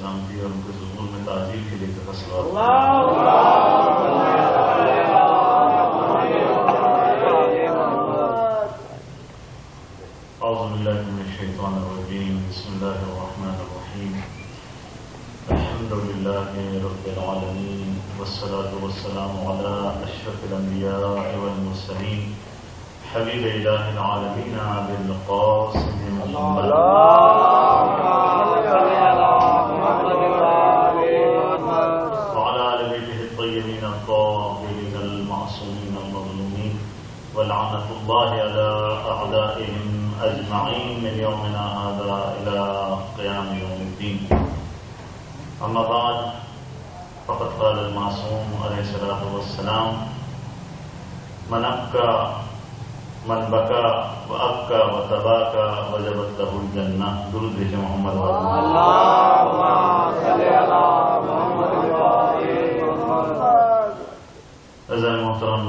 سلامتی اور ان کے ظہور میں تعجیل کے لیے صلوات اعوذ باللہ من الشیطان الرجیم بسم اللہ الرحمن الرحیم الحمد للہ رب العالمین والصلاة والسلام علی اشرف الانبیاء والمرسلین حبیب الہ العالمین بالقاسم محمد وعلى آل بیتہ الطیبین الطاہرین المعصومین المظلومین ولعنۃ اللہ علی اعدائهم اجمعین من یومنا هذا الى قیام یوم الدین. اما بعد فقد قال المعصوم علیہ الصلاۃ والسلام من ابکى من بکا و ابکا و تباکا وجبت له الجنہ. درود بھیجیں محمد اللہم صلی علی محمد و آل محمد. عزیز محترم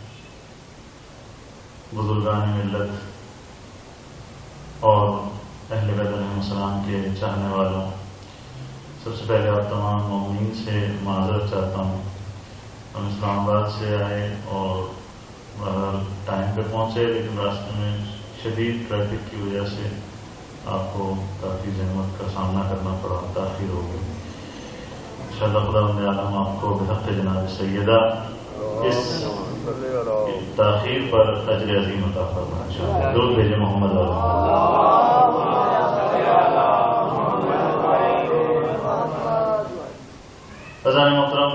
بزرگان ملت اور اہل بیت علیہ السلام کے چاہنے والوں، سب سے پہلے آپ تمام مومنین سے معذرت چاہتا ہوں. ہم اسلام آباد سے آئے اور ٹائم پہ پہنچے، لیکن راستے میں شدید ٹریفک کی وجہ سے آپ کو کافی زحمت کا سامنا کرنا پڑا، تاخیر ہو گئی. انشاءاللہ خدا عالم آپ کو بحق جناب سیدہ اس تاخیر پر اجر عظیم عطا فرمائے انشاءاللہ. درود بھیجیں محمد علیہ. عزیزان محترم،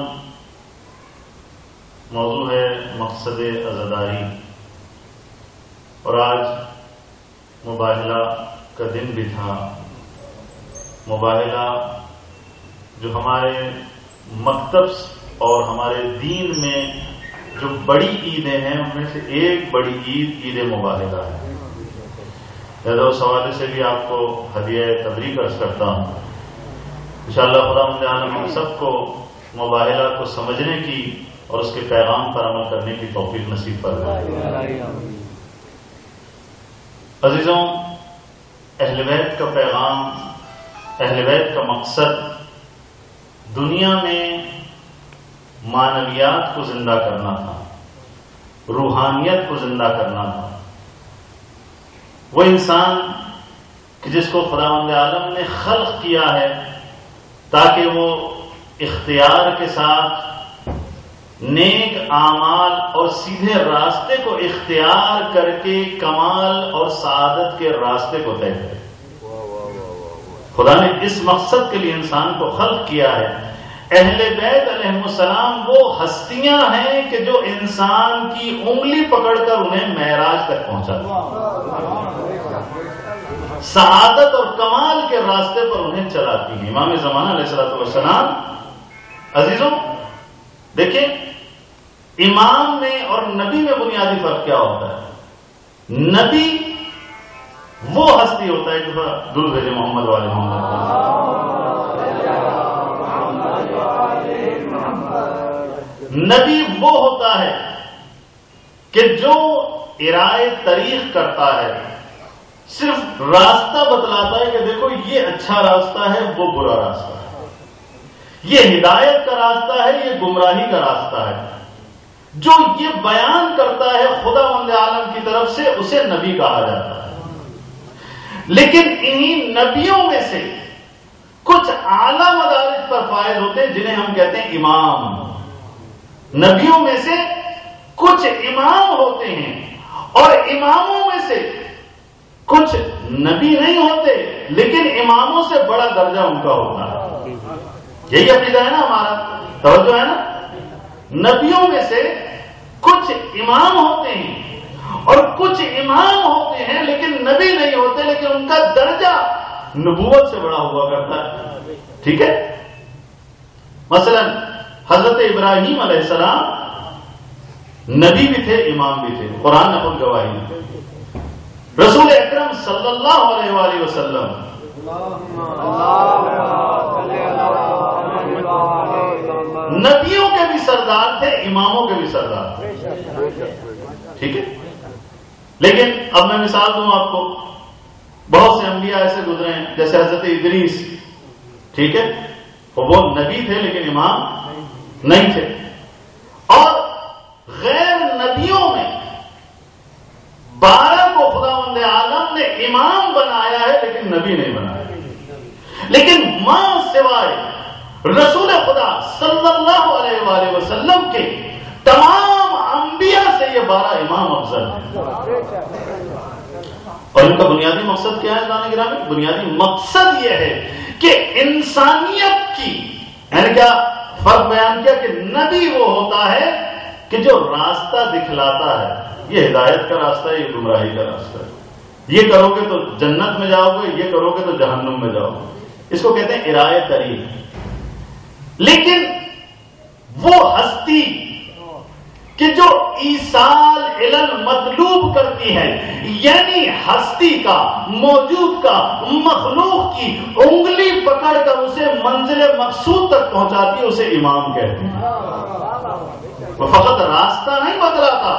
موضوع ہے مقصد عزاداری، اور آج مباہلہ کا دن بھی تھا. مباہلہ جو ہمارے مکتب اور ہمارے دین میں جو بڑی عیدیں ہیں ان میں سے ایک بڑی عید عید مباہلہ ہے. لہذا اس حوالے سے بھی آپ کو ہدیہ تبریک عرض کرتا ہوں. انشاءاللہ خدا عالم ہم سب کو مباہلہ کو سمجھنے کی اور اس کے پیغام پر عمل کرنے کی توفیق نصیب فرمائے. عزیزوں، اہل بیت کا پیغام، اہل بیت کا مقصد دنیا میں معنویات کو زندہ کرنا تھا، روحانیت کو زندہ کرنا تھا. وہ انسان کہ جس کو خداوند عالم نے خلق کیا ہے تاکہ وہ اختیار کے ساتھ نیک اعمال اور سیدھے راستے کو اختیار کر کے کمال اور سعادت کے راستے کو طے کرے. خدا نے اس مقصد کے لیے انسان کو خلق کیا ہے. اہل بیت علیہ السلام وہ ہستیاں ہیں کہ جو انسان کی انگلی پکڑ کر انہیں معراج تک پہنچاتی ہیں، سعادت اور کمال کے راستے پر انہیں چلاتی ہیں. امام زمانہ علیہ السلام. عزیزوں دیکھیں، امام میں اور نبی میں بنیادی فرق کیا ہوتا ہے؟ نبی وہ ہستی ہوتا ہے جو درود بھیجے محمد والے محمد. نبی وہ ہوتا ہے کہ جو ارائے طریق کرتا ہے، صرف راستہ بتلاتا ہے کہ دیکھو یہ اچھا راستہ ہے، وہ برا راستہ ہے، یہ ہدایت کا راستہ ہے، یہ گمراہی کا راستہ ہے. جو یہ بیان کرتا ہے خداوند عالم کی طرف سے اسے نبی کہا جاتا ہے. لیکن انہی نبیوں میں سے کچھ اعلیٰ مدارج پر فائز ہوتے ہیں جنہیں ہم کہتے ہیں امام. نبیوں میں سے کچھ امام ہوتے ہیں اور اماموں میں سے کچھ نبی نہیں ہوتے لیکن اماموں سے بڑا درجہ ان کا ہوتا ہے. یہی عقیدہ ہے نا ہمارا، توجہ ہے نا. نبیوں میں سے کچھ امام ہوتے ہیں اور کچھ امام ہوتے ہیں لیکن نبی نہیں ہوتے، لیکن ان کا درجہ نبوت سے بڑا ہوا کرتا ہے. ٹھیک ہے؟ مثلا حضرت ابراہیم علیہ السلام نبی بھی تھے، امام بھی تھے. قرآن نے خود گواہی دی. رسول اکرم صلی اللہ علیہ وآلہ وسلم نبیوں کے بھی سردار تھے، اماموں کے بھی سردار تھے. ٹھیک ہے؟ لیکن اب میں مثال دوں آپ کو. بہت سے انبیاء ایسے گزرے ہیں جیسے حضرت ادریس، ٹھیک ہے، وہ نبی تھے لیکن امام نہیں تھے. اور غیر نبیوں میں 12 کو خداوند عالم نے امام بنایا ہے لیکن نبی نہیں بنایا. لیکن ماں سوائے رسول خدا صلی اللہ علیہ وآلہ وسلم کے تمام انبیاء سے یہ 12 امام افضل ہیں. اور ان کا بنیادی مقصد کیا ہے جناب گرامی؟ بنیادی مقصد یہ ہے کہ انسانیت کی، یعنی کیا فرق بیان کیا کہ نبی وہ ہوتا ہے کہ جو راستہ دکھلاتا ہے. یہ ہدایت کا راستہ ہے، یہ گمراہی کا راستہ ہے. یہ کرو گے تو جنت میں جاؤ گے، یہ کرو گے تو جہنم میں جاؤ گے. اس کو کہتے ہیں ارائے طریق. لیکن وہ ہستی کہ جو ایصال الی المطلوب کرتی ہے، یعنی ہستی کا، موجود کا، مخلوق کی انگلی پکڑ کر اسے منزل مقصود تک پہنچاتی ہے، اسے امام کہتے ہیں. وہ فقط راستہ نہیں بتلاتا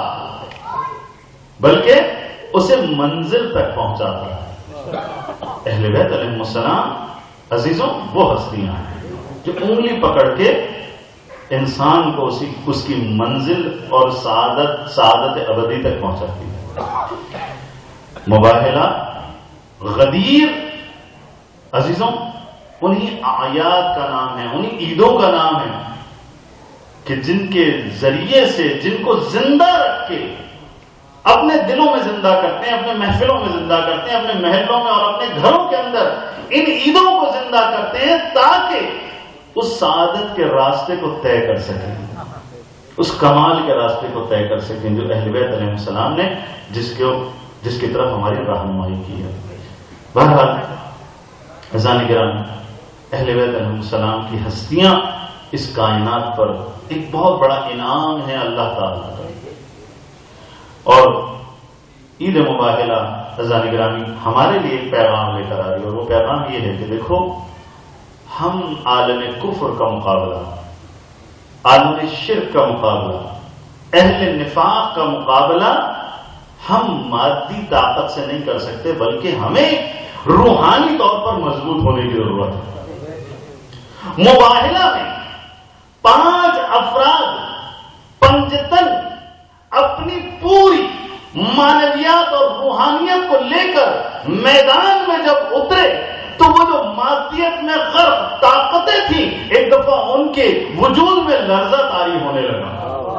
بلکہ اسے منزل تک پہنچاتا ہے. اہل بیت علیہ السلام عزیزوں وہ ہستیاں ہیں جو انگلی پکڑ کے انسان کو اس کی منزل اور سعادت ابدی تک پہنچاتی ہے. مباہلہ، غدیر عزیزوں انہی اعیاد کا نام ہے، انہی عیدوں کا نام ہے کہ جن کے ذریعے سے، جن کو زندہ رکھ کے اپنے دلوں میں زندہ کرتے ہیں، اپنے محفلوں میں زندہ کرتے ہیں، اپنے محلوں میں اور اپنے گھروں کے اندر ان عیدوں کو زندہ کرتے ہیں تاکہ اس سعادت کے راستے کو طے کر سکیں، اس کمال کے راستے کو طے کر سکیں جو اہل بیت علیہ السلام نے جس کی طرف ہماری رہنمائی کی ہے. بہرحال عزیزان گرامی، اہل بیت علیہ السلام کی ہستیاں اس کائنات پر ایک بہت بڑا انعام ہے اللہ تعالیٰ کا. اور عید مباہلہ عزیزان گرامی ہمارے لیے ایک پیغام لے کر آ رہی ہے، اور وہ پیغام یہ ہے کہ دیکھو ہم عالم کفر کا مقابلہ، عالم شرک کا مقابلہ، اہل نفاق کا مقابلہ ہم مادی طاقت سے نہیں کر سکتے بلکہ ہمیں روحانی طور پر مضبوط ہونے کی ضرورت ہے. مباہلہ میں 5 افراد پنجتن اپنی پوری معنویات اور روحانیت کو لے کر میدان میں جب اترے تو وہ جو مادیت میں غرق طاقتیں تھیں ایک دفعہ ان کے وجود میں لرزہ طاری ہونے لگا.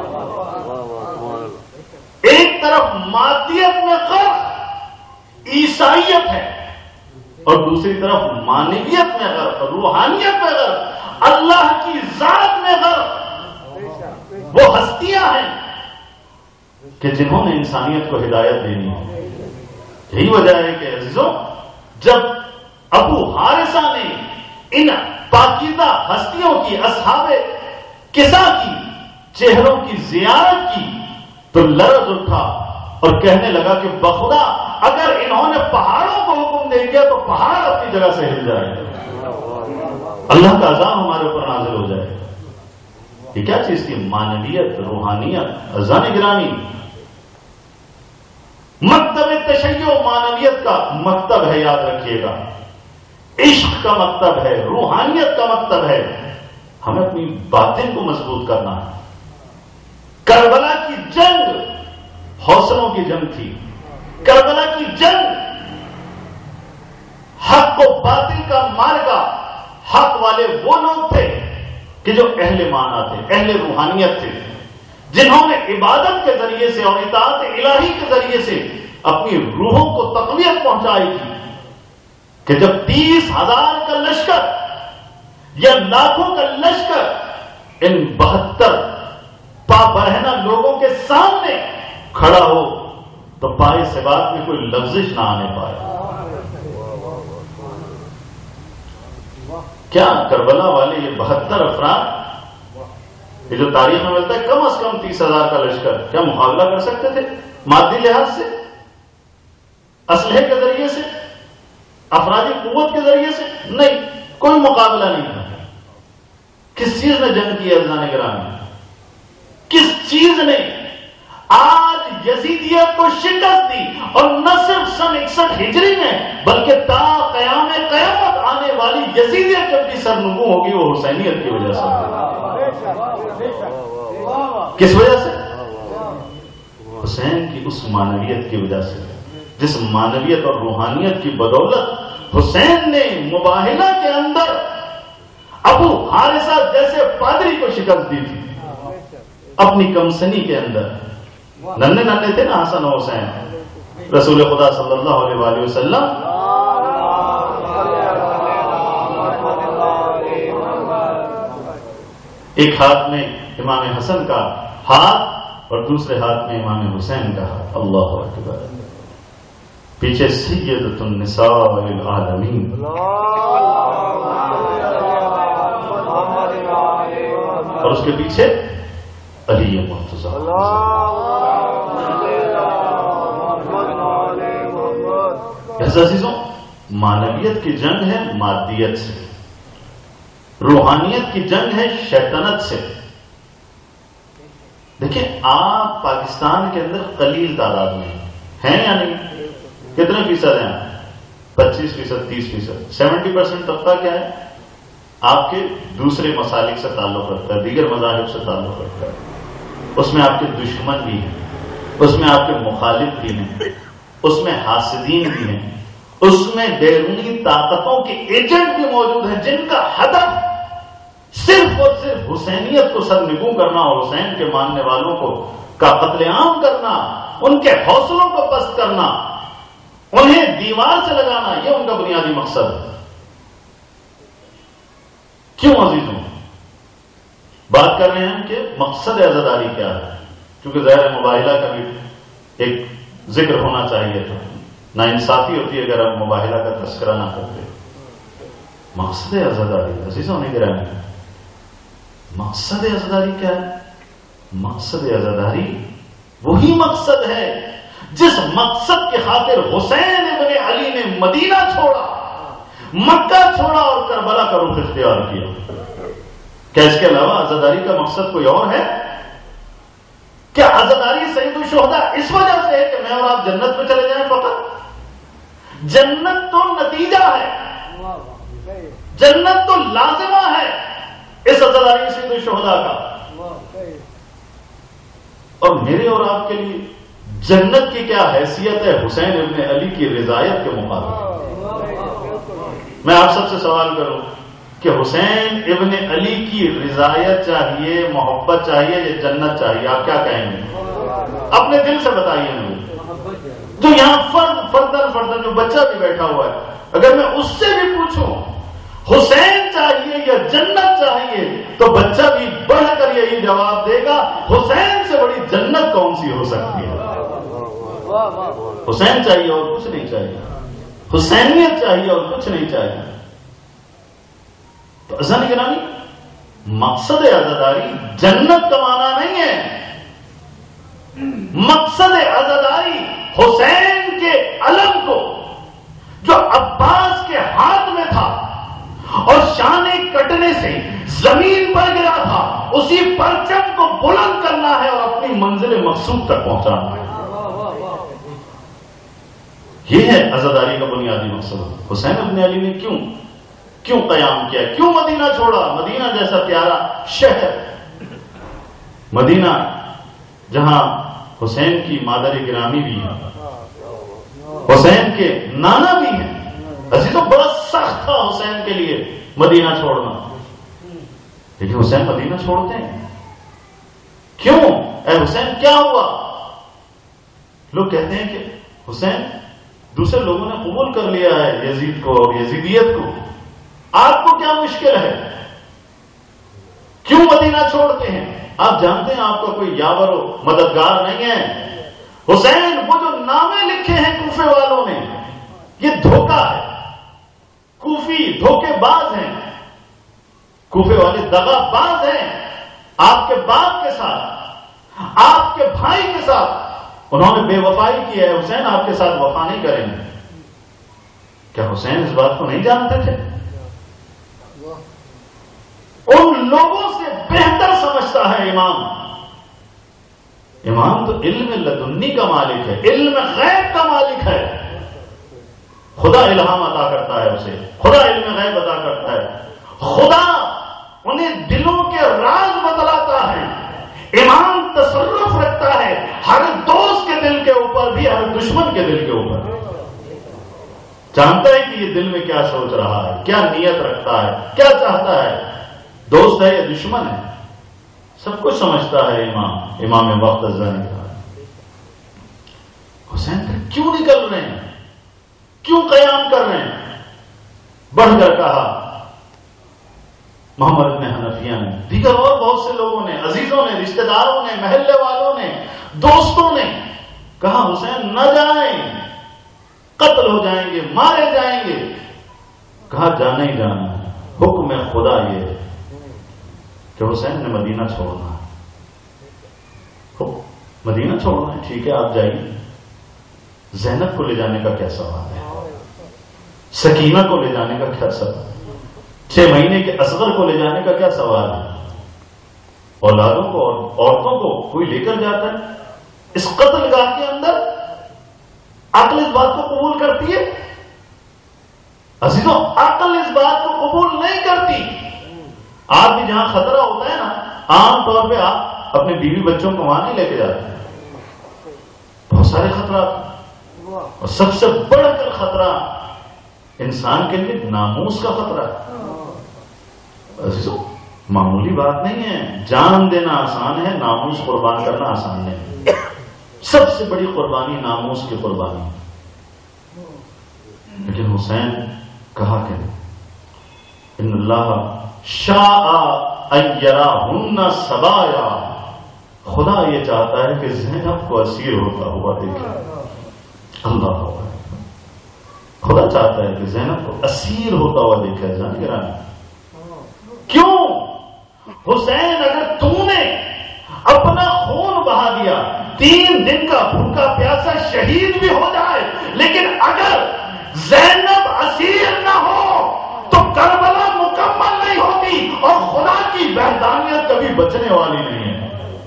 ایک طرف مادیت میں غرق عیسائیت ہے اور دوسری طرف معنویت میں غرق، روحانیت میں غرق، اللہ کی ذات میں غرق. وہ ہستیاں ہیں کہ جنہوں نے انسانیت کو ہدایت دینی ہے. یہی وجہ ہے کہ عزیزوں جب ابو حارثہ نے ان پاکیزہ ہستیوں کی، اصحاب کسا کی چہروں کی زیارت کی تو لرز اٹھا اور کہنے لگا کہ بخدا اگر انہوں نے پہاڑوں کو حکم دے دیا تو پہاڑ اپنی جگہ سے ہل جائے، اللہ کا عذاب ہمارے اوپر نازل ہو جائے. یہ کیا چیز کی معنویت، روحانیت. عزیزان گرامی مکتب تشیع معنویت کا مکتب ہے، یاد رکھیے گا. عشق کا مکتب ہے، روحانیت کا مکتب ہے. ہمیں اپنی باطن کو مضبوط کرنا ہے. کربلا کی جنگ حوصلوں کی جنگ تھی. کربلا کی جنگ حق و باطل کا معرکہ. حق والے وہ لوگ تھے کہ جو اہل معنی تھے، اہل روحانیت تھے، جنہوں نے عبادت کے ذریعے سے اور اطاعت الہی کے ذریعے سے اپنی روحوں کو تقویت پہنچائی تھی کہ جب 30,000 کا لشکر یا لاکھوں کا لشکر ان 72 پابرہنہ لوگوں کے سامنے کھڑا ہو تو پائے سے بات میں کوئی لفظش نہ آنے پائے. کیا کربلا والے یہ 72 افراد، یہ جو تاریخ میں ملتا ہے کم از کم 30,000 کا لشکر، کیا مقابلہ کر سکتے تھے مادی لحاظ سے، اسلحے کے ذریعے سے، افرادی قوت کے ذریعے سے؟ نہیں، کوئی مقابلہ نہیں تھا. کس چیز نے جنگ کی عزیزان گرامی؟ کس چیز نے آج یزیدیت کو شکست دی؟ اور نہ صرف سن 61 ہجری میں بلکہ تا قیامت آنے آنے والی یزیدیت جب بھی سرنگوں ہوگی وہ حسینیت کی وجہ سے ہوگی۔ کس وجہ سے؟ حسین کی اس معنویت کی وجہ سے، جس معنویت اور روحانیت کی بدولت حسین نے مباہلہ کے اندر ابو حارثہ جیسے پادری کو شکست دی تھی اپنی کمسنی کے اندر۔ ننھے ننھے تھے نا حسن و حسین، رسول خدا صلی اللہ علیہ وآلہ وسلم ایک ہاتھ میں امام حسن کا ہاتھ اور دوسرے ہاتھ میں امام حسین کا ہاتھ، اللہ اکبر، پیچھے سیدۃ النساء العالمین، اور اس کے پیچھے علی مرتضیٰ۔ عزیزوں، معنویت کی جنگ ہے مادیت سے، روحانیت کی جنگ ہے شیطنت سے۔ دیکھیں آپ پاکستان کے اندر قلیل تعداد میں ہیں یا نہیں؟ کتنے فیصد ہیں؟ 25%، 30%، 70% طبقہ کیا ہے؟ آپ کے دوسرے مسالک سے تعلق رکھتا ہے، دیگر مذاہب سے تعلق رکھتا ہے، اس میں آپ کے دشمن بھی ہیں، اس میں آپ کے مخالف بھی ہیں، اس میں حاسدین بھی ہیں، اس میں بیرونی طاقتوں کے ایجنٹ بھی موجود ہیں جن کا ہدف صرف اور صرف حسینیت کو سرنگوں کرنا اور حسین کے ماننے والوں کو کا قتل عام کرنا، ان کے حوصلوں کو پست کرنا، انہیں دیوار سے لگانا، یہ ان کا بنیادی مقصد ہے۔ کیوں عزیزوں بات کر رہے ہیں کہ مقصد عزاداری کیا ہے؟ کیونکہ ظاہر مباہلہ کا بھی ایک ذکر ہونا چاہیے تھا، ناانصافی ہوتی ہے اگر ہم مباہلہ کا تذکرہ نہ کرتے۔ مقصد عزاداری عزیزوں نے گرامی، مقصد عزاداری کیا ہے؟ مقصد عزاداری وہی مقصد ہے جس مقصد کے خاطر حسین ابن علی نے مدینہ چھوڑا، مکہ چھوڑا اور کربلا کا رخ اختیار کیا۔ کیا اس کے علاوہ عزاداری کا مقصد کوئی اور ہے؟ کیا عزاداری سید الشہداء اس وجہ سے ہے کہ میں اور آپ جنت میں چلے جائیں فقط؟ جنت تو نتیجہ ہے، جنت تو لازمہ ہے اس عزاداری سید الشہداء کا، اور میرے اور آپ کے لیے جنت کی کیا حیثیت ہے حسین ابن علی کی رضایت کے مقابلے؟ میں آپ سب سے سوال کروں کہ حسین ابن علی کی رضایت چاہیے، محبت چاہیے یا جنت چاہیے؟ آپ کیا کہیں گے؟ اپنے دل سے بتائیے مجھے۔ جو یہاں فردن جو بچہ بھی بیٹھا ہوا ہے، اگر میں اس سے بھی پوچھوں حسین چاہیے یا جنت چاہیے تو بچہ بھی بڑھ کر یہی جواب دے گا، حسین سے بڑی جنت کون سی ہو سکتی ہے؟ حسین چاہیے اور کچھ نہیں چاہیے، حسینیت چاہیے اور کچھ نہیں چاہیے۔ تو عزیزان گرامی، مقصد عزاداری جنت کمانا نہیں ہے، مقصد عزاداری حسین کے علم کو جو عباس کے ہاتھ میں تھا اور شانے کٹنے سے زمین پر گرا تھا، اسی پرچم کو بلند کرنا ہے اور اپنی منزل مقصود تک پہنچانا ہے۔ یہ ہے عزاداری کا بنیادی مقصد۔ حسین ابن علی نے کیوں قیام کیا، کیوں مدینہ چھوڑا؟ مدینہ جیسا پیارا شہر، مدینہ جہاں حسین کی مادر گرامی بھی ہے، حسین کے نانا بھی ہیں۔ عزیزوں بڑا سخت تھا حسین کے لیے مدینہ چھوڑنا، لیکن حسین مدینہ چھوڑتے ہیں کیوں؟ اے حسین کیا ہوا؟ لوگ کہتے ہیں کہ حسین دوسرے لوگوں نے قبول کر لیا ہے یزید کو اور یزیدیت کو، آپ کو کیا مشکل ہے؟ کیوں مدینہ چھوڑتے ہیں؟ آپ جانتے ہیں آپ کا کوئی یاور و مددگار نہیں ہے۔ حسین وہ جو نامے لکھے ہیں کوفے والوں نے، یہ دھوکہ ہے، کوفی دھوکے باز ہیں، کوفے والے دغا باز ہیں۔ آپ کے باپ کے ساتھ، آپ کے بھائی کے ساتھ انہوں نے بے وفائی کی ہے، حسین آپ کے ساتھ وفا نہیں کریں گے۔ کیا حسین اس بات کو نہیں جانتے تھے؟ ان لوگوں سے بہتر سمجھتا ہے امام تو علم لدنی کا مالک ہے، علم غیب کا مالک ہے۔ خدا الہام عطا کرتا ہے اسے، خدا علم غیب عطا کرتا ہے، خدا انہیں دلوں کے راز بتلاتا ہے، امام تصرف رکھتا ہے ہر دوست کے دل کے اوپر بھی، ہر دشمن کے دل کے اوپر، جانتا ہے کہ یہ دل میں کیا سوچ رہا ہے، کیا نیت رکھتا ہے، کیا چاہتا ہے، دوست ہے یا دشمن ہے، سب کچھ سمجھتا ہے امام وقت الزانی کا۔ حسین پھر کیوں نکل رہے ہیں، کیوں قیام کر رہے ہیں؟ بڑھ کر کہا محمد بن حنفیہ نے، دیگر اور بہت سے لوگوں نے، عزیزوں نے، رشتہ داروں نے، محلے والوں نے، دوستوں نے کہا حسین نہ جائیں، قتل ہو جائیں گے، مارے جائیں گے۔ کہا جانا ہی جانا ہے، حکم خدا یہ ہے کہ حسین نے مدینہ چھوڑنا ہے، مدینہ چھوڑنا ہے، ٹھیک ہے آپ جائیے۔ زینب کو لے جانے کا کیا سوال ہے، سکینہ کو لے جانے کا کیا سوال ہے، 6 مہینے کے اصغر کو لے جانے کا کیا سوال ہے؟ اولادوں کو اور عورتوں کو کوئی لے کر جاتا ہے اس قتل گاہ کے اندر؟ عقل اس بات کو قبول کرتی ہے؟ عزیزوں، عقل اس بات کو قبول نہیں کرتی۔ آپ بھی جہاں خطرہ ہوتا ہے نا، عام طور پہ آپ اپنے بیوی بچوں کو وہاں نہیں لے کے جاتے، بہت سارے خطرات، اور سب سے بڑھ کر خطرہ انسان کے لیے ناموس کا خطرہ ہے۔ عزیزوں، معمولی بات نہیں ہے، جان دینا آسان ہے، ناموس قربان کرنا آسان نہیں۔ سب سے بڑی قربانی ناموس کی قربانی، لیکن حسین کہا کہ ان اللہ شاء ان یراہن سبایا، خدا یہ چاہتا ہے کہ زینب کو اسیر ہوتا ہوا دیکھے۔ اللہ خدا چاہتا ہے کہ زینب کو اسیر ہوتا ہوا دیکھا جائے۔ کیوں حسین، اگر تم نے اپنا خون بہا دیا، 3 دن کا بھوکا پیاسا شہید بھی ہو جائے، لیکن اگر زینب اسیر نہ ہو تو کربلا مکمل نہیں ہوتی، اور خدا کی وحدانیت کبھی بچنے والی نہیں ہے،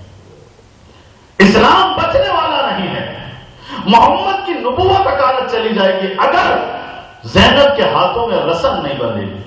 اسلام بچنے والا نہیں ہے، محمد کی نبوت اکالت چلی جائے گی اگر زینب کے ہاتھوں میں رسن نہیں بندھے گی۔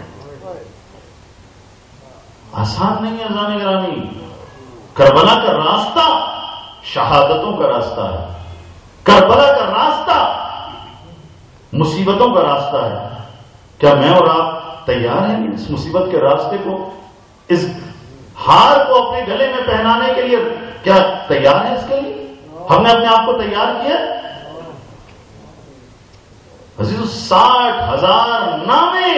آسان نہیں ہے اذان گرامی، کربلا کا راستہ شہادتوں کا راستہ ہے، کربلا کا راستہ مصیبتوں کا راستہ ہے۔ کیا میں اور آپ تیار ہیں اس مصیبت کے راستے کو، اس ہار کو اپنے گلے میں پہنانے کے لیے کیا تیار ہیں؟ اس کے لیے ہم نے اپنے آپ کو تیار کیا؟ عزیزو، 60,000 نامے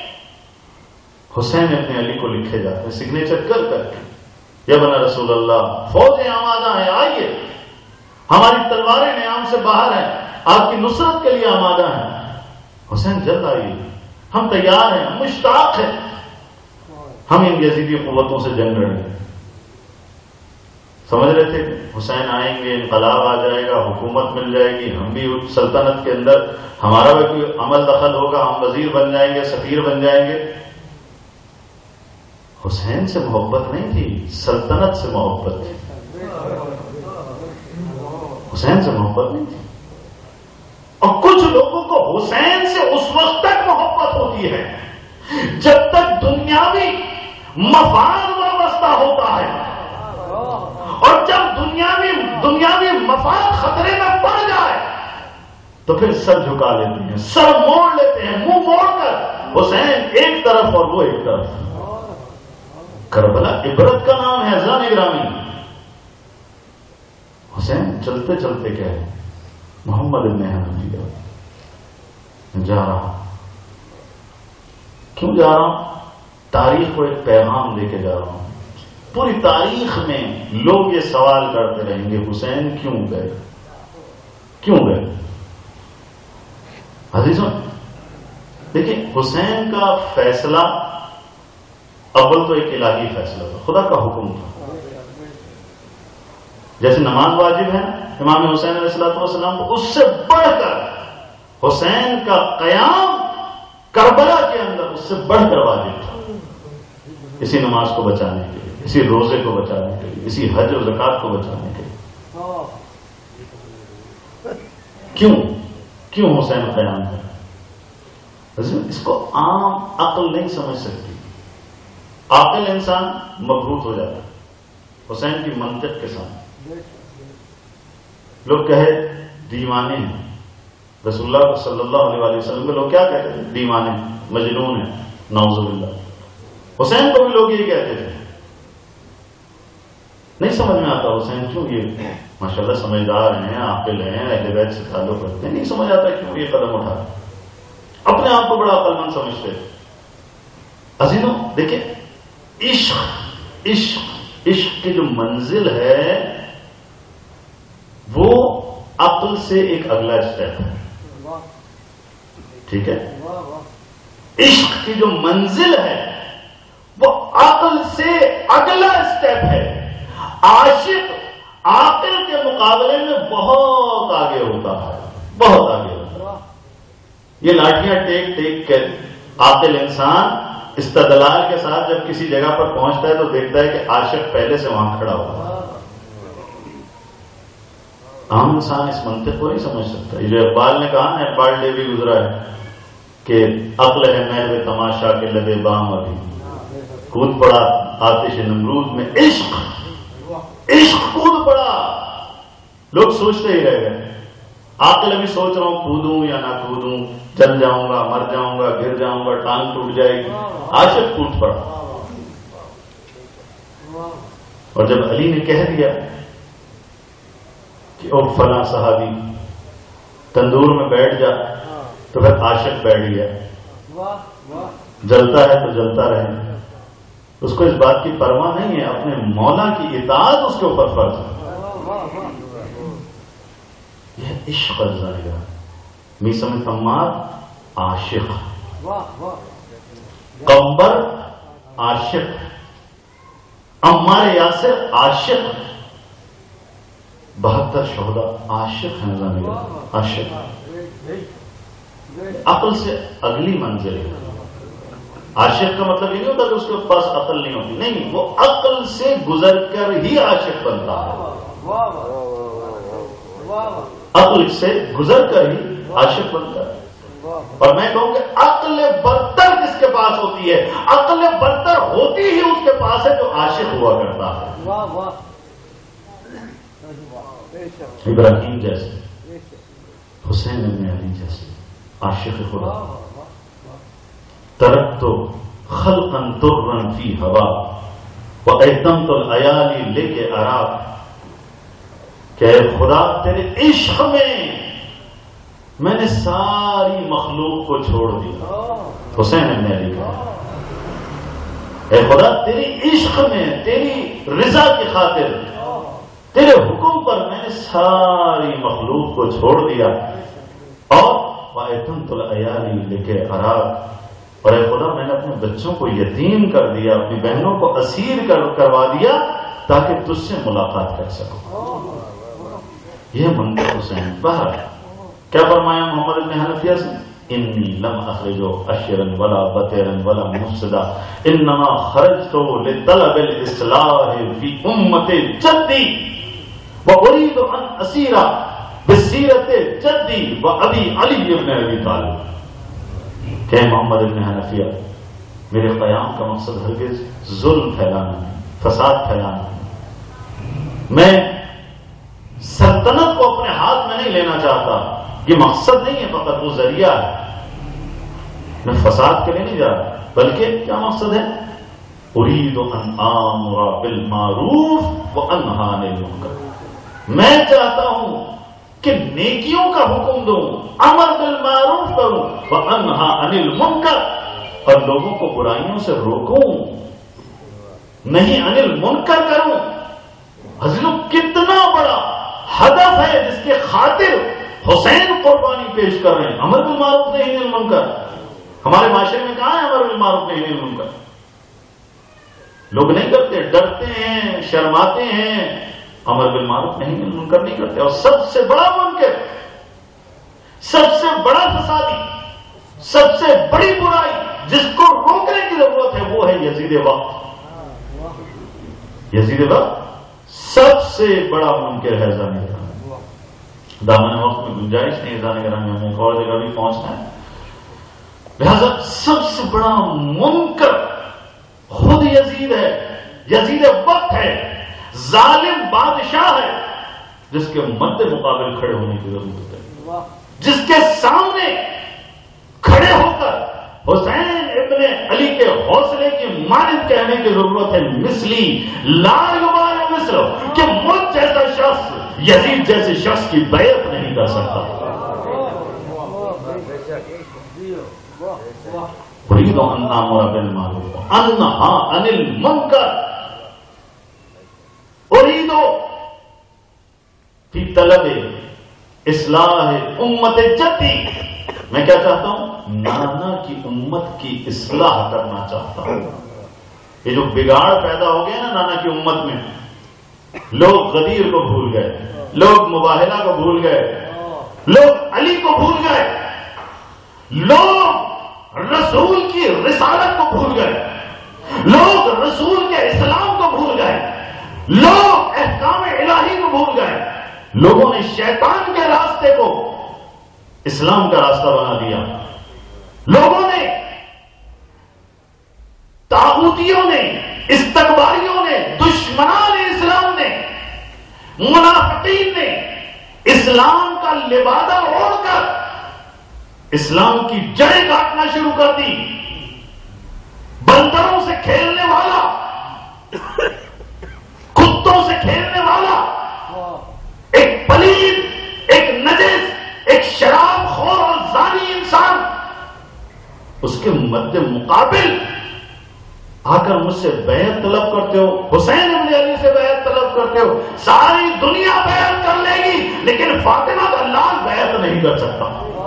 حسین اپنے علی کو لکھے جاتے ہیں سگنیچر کر کر کے، یا بنا رسول اللہ، فوجیں آمادہ ہیں، آئیے، ہماری تلواریں نیام سے باہر ہیں، آپ کی نصرت کے لیے آمادہ ہیں، حسین جلد آئیے، ہم تیار ہیں، ہم مشتاق ہیں، ہم ان یزیدی قوتوں سے جنگ لڑیں گے۔ سمجھ رہے تھے حسین آئیں گے، انقلاب آ جائے گا، حکومت مل جائے گی، ہم بھی سلطنت کے اندر ہمارا بھی کوئی عمل دخل ہوگا، ہم وزیر بن جائیں گے، سفیر بن جائیں گے۔ حسین سے محبت نہیں تھی، سلطنت سے محبت تھی، حسین سے محبت نہیں تھی۔ اور کچھ لوگوں کو حسین سے اس وقت تک محبت ہوتی ہے جب تک دنیاوی مفاد وابستہ ہوتا ہے، اور جب دنیاوی مفاد خطرے میں پڑ جائے تو پھر سر جھکا لیتے ہیں، سر موڑ لیتے ہیں، منہ موڑ کر، حسین ایک طرف اور وہ ایک طرف۔ کربلا عبرت کا نام ہے اذان گرامی۔ حسین چلتے چلتے کیا ہے، محمد ابن حنفیہ جا رہا، کیوں جا رہا ہوں؟ تاریخ کو ایک پیغام دے کے جا رہا ہوں۔ پوری تاریخ میں لوگ یہ سوال کرتے رہیں گے حسین کیوں گئے، کیوں گئے؟ عزیزوں دیکھیں، حسین کا فیصلہ اول تو ایک الہی فیصلہ تھا، خدا کا حکم تھا۔ جیسے نماز واجب ہے امام حسین علیہ الصلوۃ والسلام کو، اس سے بڑھ کر حسین کا قیام کربلا کے اندر اس سے بڑھ کر واجب تھا، اسی نماز کو بچانے کے لیے، اسی روزے کو بچانے کے لیے، اسی حج و زکات کو بچانے کے لیے۔ کیوں حسین قیام ہے؟ اس کو عام عقل نہیں سمجھ سکتی. عاقل انسان مبہوت ہو جاتا ہے. حسین کی منطق کے ساتھ لوگ کہے دیوانے ہیں. رسول اللہ صلی اللہ علیہ وسلم کے لوگ کیا کہتے تھے؟ دیوانے، مجنون ہیں، نعوذ باللہ. حسین کو بھی لوگ یہی کہتے تھے. نہیں سمجھ میں آتا حسین کیوں یہ ماشاءاللہ سمجھدار ہیں، عاقل ہیں، اہل بیت سے تعلق رکھتے ہیں، نہیں سمجھ آتا کیوں یہ قدم اٹھا. اپنے آپ کو بڑا عقل مند سمجھتے. عزیزوں دیکھیں، عشق کی جو منزل ہے وہ عقل سے ایک اگلا اسٹیپ ہے. ٹھیک ہے، عشق کی جو منزل ہے وہ عقل سے اگلا اسٹیپ ہے. عاشق عاقل کے مقابلے میں بہت آگے ہوتا ہے، بہت آگے ہوتا ہے. یہ لاٹیاں ٹیک ٹیک کر عاقل انسان استدلال کے ساتھ جب کسی جگہ پر پہنچتا ہے تو دیکھتا ہے کہ عاشق پہلے سے وہاں کھڑا ہوا ہے. عام انسان اس منطق کو نہیں سمجھ سکتا. یہ جو اقبال نے کہا نا، اقبال ڈے بھی گزرا ہے کہ عقل ہے محو تماشا کے لبے بام ابھی، کود پڑا آتش نمرود میں عشق کود پڑا. لوگ سوچتے ہی رہ گئے. عاقل ابھی سوچ رہا ہوں کودوں یا نہ کودوں، چل جاؤں گا، مر جاؤں گا، گر جاؤں گا، ٹانگ ٹوٹ جائے گی. عاشق کود پڑا. اور جب علی نے کہہ دیا کہ او فلاں صحابی تندور میں بیٹھ جا، تو پھر عاشق بیٹھ گیا. جلتا ہے تو جلتا رہے. اس کو اس بات کی پرواہ نہیں ہے، اپنے مولا کی اطاعت اس کے اوپر فرض ہے. یہ عشق ازائی گا. میسم تمار عاشق، قمبر عاشق، عمار یاسر عاشق، 72 شہداء عاشق ہیں. نظام عاشق عقل سے اگلی منزل ہے. عاشق کا مطلب یہ نہیں ہوتا کہ اس کے پاس عقل نہیں ہوتی، نہیں، وہ عقل سے گزر کر ہی عاشق بنتا ہے. عقل سے گزر کر ہی عاشق بنتا ہے. اور میں کہوں کہ عقل برتر کس کے پاس ہوتی ہے؟ عقل برتر ہوتی ہی اس کے پاس ہے جو عاشق ہوا کرتا ہے. ابراہیم جیسے، حسین ابن علی جیسے عاشق خدا. ترکت خلقا ترا فی ہوا واعتمت العیالی لے کے اراب، کہ خدا تیرے عشق میں نے ساری مخلوق کو چھوڑ دیا. حسین ابن علی کا، اے خدا تیری عشق میں، تیری رضا کی خاطر، تیرے حکم پر میں نے ساری مخلوق کو چھوڑ دیا. اور واعتمت العیالی لے کے اراب، اور اے خدا میں نے اپنے بچوں کو یتیم کر دیا، اپنی بہنوں کو اسیر کروا دیا تاکہ تجھ سے ملاقات کر سکوں. یہ منطق حسین. باہر کیا فرمایا محمد ابن حنفیہ سے؟ انی لم اخرج اشرا ولا بطرا ولا مفسدا انما خرجت لطلب الاصلاح فی امت جدی واريد ان اسیر بسیرت جدی وابی علی ابن ابی طالب. کہ محمد ابن حنفیہ، میرے قیام کا مقصد ہرگز ظلم پھیلانا نہیں، فساد پھیلانا نہیں. میں سلطنت کو اپنے ہاتھ میں نہیں لینا چاہتا، یہ مقصد نہیں ہے، فقط وہ ذریعہ ہے. میں فساد کے لیے نہیں جا رہا، بلکہ کیا مقصد ہے؟ اريد ان آمر بالمعروف وانہی عن المنکر. میں چاہتا ہوں کہ نیکیوں کا حکم دوں، امر بالمعروف کروں، وانہی عن المنکر، اور لوگوں کو برائیوں سے روکوں، نہیں عن المنکر کروں. حضرت کتنا بڑا ہدف ہے جس کے خاطر حسین قربانی پیش کر رہے ہیں. امر بالمعروف نہیں عن المنکر. ہمارے معاشرے میں کہاں ہے امر بالمعروف نہیں عن المنکر؟ لوگ نہیں کرتے، ڈرتے ہیں، شرماتے ہیں، امر بالمعروف نہیں عن المنکر نہیں کرتے. اور سب سے بڑا منکر، سب سے بڑا فسادی، سب سے بڑی برائی جس کو روکنے کی ضرورت ہے وہ ہے یزید وقت. یزید وقت سب سے بڑا منکر ہے. دامن وقت میں گنجائش نہیں. ہمیں ایک اور جگہ بھی پہنچنا ہے، لہذا سب سے بڑا منکر خود یزید ہے، یزید وقت ہے، ظالم بادشاہ ہے، جس کے مد مقابل کھڑے ہونے کی ضرورت ہے، جس کے سامنے کھڑے ہو کر حسین ابن علی کے حوصلے کی مانند کہنے کی ضرورت ہے، مثلی لا یبال مثل، کہ مجھ جیسا شخص یزید جیسے شخص کی بیعت نہیں کر سکتا۔ اريد ان آمر بالمعروف انہا عن المنکر، اريد فی طلب اصلاح امت جدی، میں کیا چاہتا ہوں؟ نانا کی امت کی اصلاح کرنا چاہتا ہوں۔ یہ جو بگاڑ پیدا ہو گیا نا نانا کی امت میں، لوگ غدیر کو بھول گئے، لوگ مباہلہ کو بھول گئے، لوگ علی کو بھول گئے، لوگ رسول کی رسالت کو بھول گئے، لوگ رسول کے اسلام کو بھول گئے، لوگ احکام الہی کو بھول گئے، لوگوں نے شیطان کے راستے کو اسلام کا راستہ بنا دیا، لوگوں نے، طاغوتیوں نے، استکباریوں نے، دشمنان اسلام نے، منافقین نے اسلام کا لبادہ اوڑھ کر اسلام کی جڑیں کاٹنا شروع کر دی۔ بندروں سے کھیلنے والا، کتوں سے کھیلنے والا، ایک پلید، ایک نجس، ایک شراب خور اور زانی انسان، اس کے مد مقابل آ کر مجھ سے بیعت طلب کرتے ہو، حسین ابن علی سے بیعت طلب کرتے ہو، ساری دنیا بیعت کر لے گی لیکن فاطمہ کا لال بیعت نہیں کر سکتا۔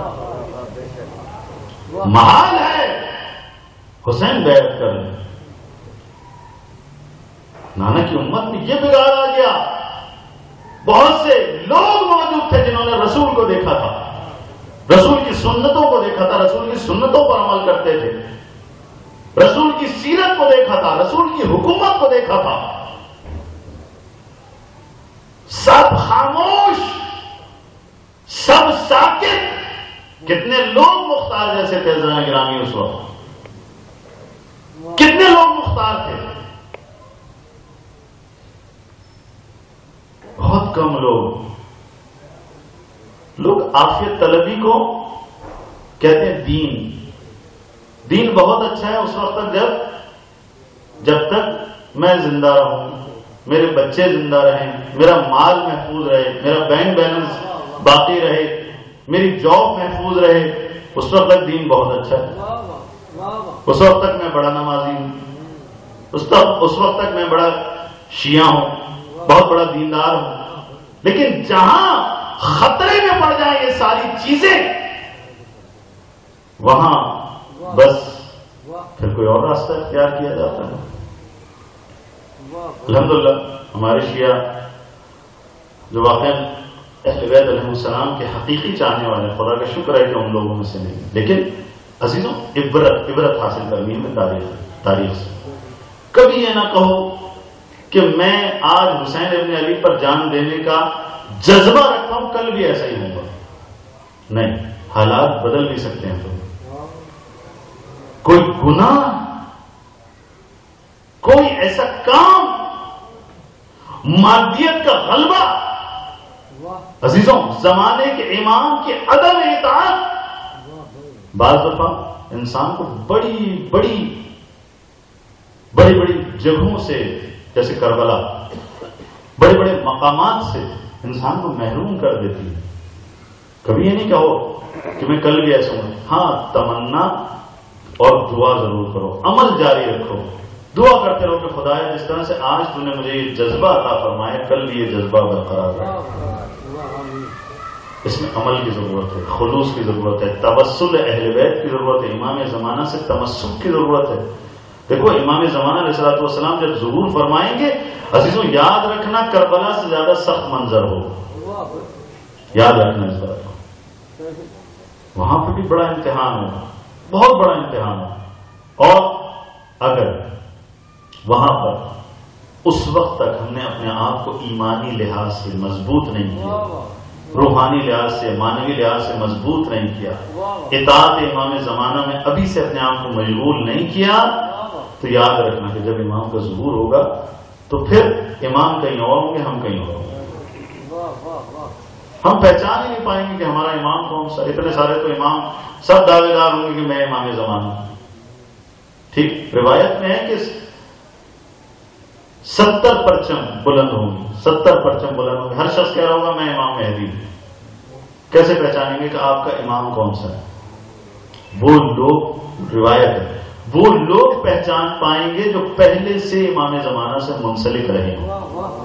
محال ہے حسین بیعت کر لیں۔ نانا کی امت میں یہ بگاڑ آ گیا، بہت سے لوگ موجود تھے جنہوں نے رسول کو دیکھا تھا، رسول کی سنتوں کو دیکھا تھا، رسول کی سنتوں پر عمل کرتے تھے، رسول کی سیرت کو دیکھا تھا، رسول کی حکومت کو دیکھا تھا، سب خاموش، سب ساکت۔ کتنے لوگ مختار جیسے تھے ذرا گرامی اس وقت، کتنے لوگ مختار تھے؟ بہت کم لوگ عافیت طلبی کو کہتے ہیں دین۔ دین بہت اچھا ہے اس وقت تک جب تک میں زندہ رہوں، میرے بچے زندہ رہیں، میرا مال محفوظ رہے، میرا بینک بیلنس باقی رہے، میری جاب محفوظ رہے، اس وقت تک دین بہت اچھا ہے، اس وقت تک میں بڑا نمازی ہوں، اس وقت تک میں بڑا شیعہ ہوں، بہت بڑا دیندار ہوں۔ لیکن جہاں خطرے میں پڑ جائیں یہ ساری چیزیں، وہاں بس پھر کوئی اور راستہ اختیار کیا جاتا ہے۔ الحمدللہ ہمارے شیعہ جو واقعی اہل بیت علیہ السلام کے حقیقی چاہنے والے، خدا کا شکر ہے کہ ان لوگوں میں سے نہیں، لیکن عزیزوں عبرت حاصل کرنی ہے تاریخ سے۔ کبھی یہ نہ کہو کہ میں آج حسین ابن علی پر جان دینے کا جذبہ رکھتا ہوں، کل بھی ایسا ہی ہوگا۔ نہیں، حالات بدل بھی سکتے ہیں۔ کوئی گناہ، کوئی ایسا کام، مادیت کا غلبہ، عزیزوں زمانے کے امام کی عدم اطاعت بعض دفعہ انسان کو بڑی بڑی جگہوں سے، جیسے کربلا، بڑے بڑے مقامات سے انسان کو محروم کر دیتی ہے۔ کبھی یہ نہیں کہو کہ میں کل بھی ایسا ہوں، ہاں تمنا اور دعا ضرور کرو، عمل جاری رکھو، دعا کرتے رہو کہ خدایا جس طرح سے آج تو نے مجھے یہ جذبہ عطا فرمایا، کل بھی یہ جذبہ برقرار رہے۔ اس میں عمل کی ضرورت ہے، خلوص کی ضرورت ہے، توسل اہل بیت کی ضرورت ہے، امام زمانہ سے تمسک کی ضرورت ہے۔ دیکھو امام زمانہ علیہ الصلوۃ والسلام جب ظہور فرمائیں گے، عزیزوں یاد رکھنا کربلا سے زیادہ سخت منظر ہو، یاد رکھنا اس بات کو۔ وہاں پہ بھی بڑا امتحان ہو، بہت بڑا امتحان ہو، اور اگر وہاں پر اس وقت تک ہم نے اپنے آپ کو ایمانی لحاظ سے مضبوط نہیں کیا، روحانی لحاظ سے معنوی لحاظ سے مضبوط نہیں کیا، اطاعت امام زمانہ میں ابھی سے اپنے آپ کو مشغول نہیں کیا، تو یاد رکھنا کہ جب امام کا ظہور ہوگا تو پھر امام کہیں اور ہوں گے، ہم کہیں اور ہوں گے، ہم پہچان ہی نہیں پائیں گے کہ ہمارا امام کون سا۔ اتنے سارے تو امام سب دعوے دار ہوں گے کہ میں امام زمانہ ہوں۔ ٹھیک، روایت میں ہے کہ 70 پرچم بلند ہوں گی، 70 پرچم بلند ہوں گے، ہر شخص کہہ رہا ہوگا میں امام مہدی ہوں۔ کیسے پہچانیں گے کہ آپ کا امام کون سا ہے؟ وہ لوگ، روایت ہے، وہ لوگ پہچان پائیں گے جو پہلے سے امام زمانہ سے منسلک رہے ہوں۔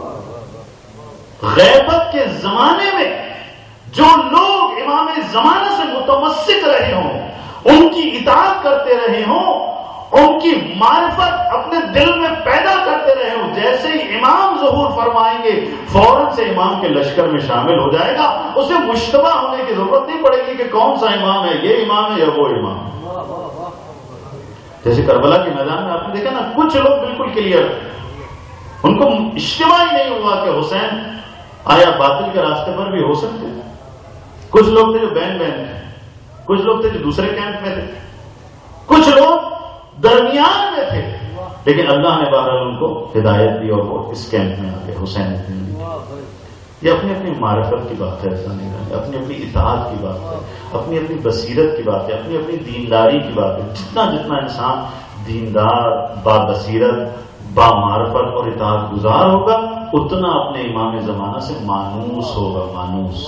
غیبت کے زمانے میں جو لوگ امام زمانہ سے متمسک رہے ہوں، ان کی اطاعت کرتے رہے ہوں، ان کی معرفت اپنے دل میں پیدا کرتے رہے ہوں، جیسے ہی امام ظہور فرمائیں گے فوراً سے امام کے لشکر میں شامل ہو جائے گا، اسے مشتبہ ہونے کی ضرورت نہیں پڑے گی کہ کون سا امام ہے، یہ امام ہے یا وہ امام ہے۔ جیسے کربلا کے میدان میں آپ نے دیکھا نا، کچھ لوگ بالکل کلیئر، ان کو اشتباہ ہی نہیں ہوا کہ حسین آیا باطل کے راستے پر بھی ہو سکتے ہیں۔ کچھ لوگ تھے جو بین تھے، کچھ لوگ تھے جو دوسرے کیمپ میں تھے، کچھ لوگ درمیان میں تھے، لیکن اللہ نے بہرحال ان کو ہدایت دی اور وہ اس کیمپ میں آ گئے، حسین ابن علی۔ یہ اپنی اپنی معرفت کی بات ہے، ایسا نہیں ہے، اپنی اپنی اطاعت کی بات ہے، اپنی اپنی بصیرت کی بات ہے، اپنی اپنی دینداری کی بات ہے۔ جتنا انسان دیندار، با بصیرت، با معرفت اور اطاعت گزار ہوگا، اتنا اپنے امام زمانہ سے مانوس ہوگا، مانوس۔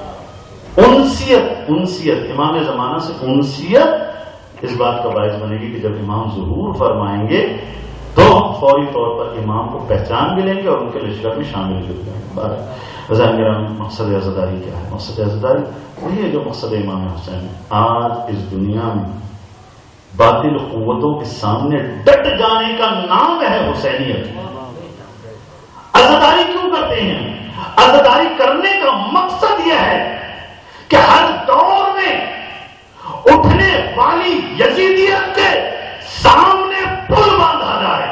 انسیت امام زمانہ سے انسیت اس بات کا باعث بنے گی کہ جب امام ظہور فرمائیں گے تو ہم فوری طور پر امام کو پہچان بھی لیں گے اور ان کے لشکر میں شامل بھی ہو جائیں گے۔ مقصد عزاداری کیا ہے؟ مقصد عزاداری وہی ہے جو مقصد امام حسین ہے۔ آج اس دنیا میں باطل قوتوں کے سامنے ڈٹ جانے کا نام ہے حسینیت۔ عزاداری کیوں کرتے ہیں؟ عزاداری کرنے کا مقصد یہ ہے کہ ہر دور میں اٹھنے والی یزیدیت کے سامنے پل باندھا جائے